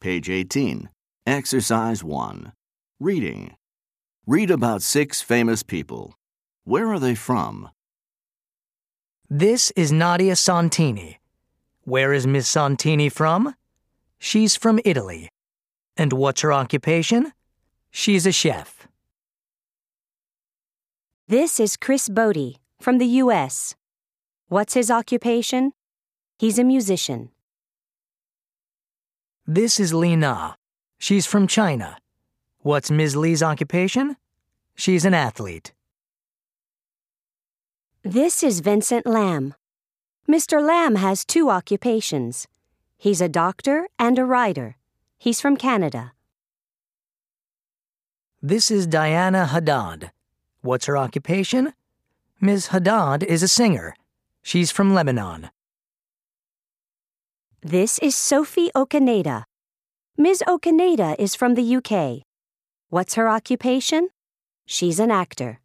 Page 18. Exercise 1. Reading. Read about 6 famous people. Where are they from? This is Nadia Santini. Where is Miss Santini from? She's from Italy. And what's her occupation? She's a chef. This is Chris Bodie from the U.S. What's his occupation? He's a musician. This is Li Na. She's from China. What's Ms. Li's occupation? She's an athlete. This is Vincent Lam. Mr. Lam has 2 occupations. He's a doctor and a writer. He's from Canada. This is Diana Haddad. What's her occupation? Ms. Haddad is a singer. She's from Lebanon. This is Sophie Okaneda. Ms. Okaneda is from the UK. What's her occupation? She's an actor.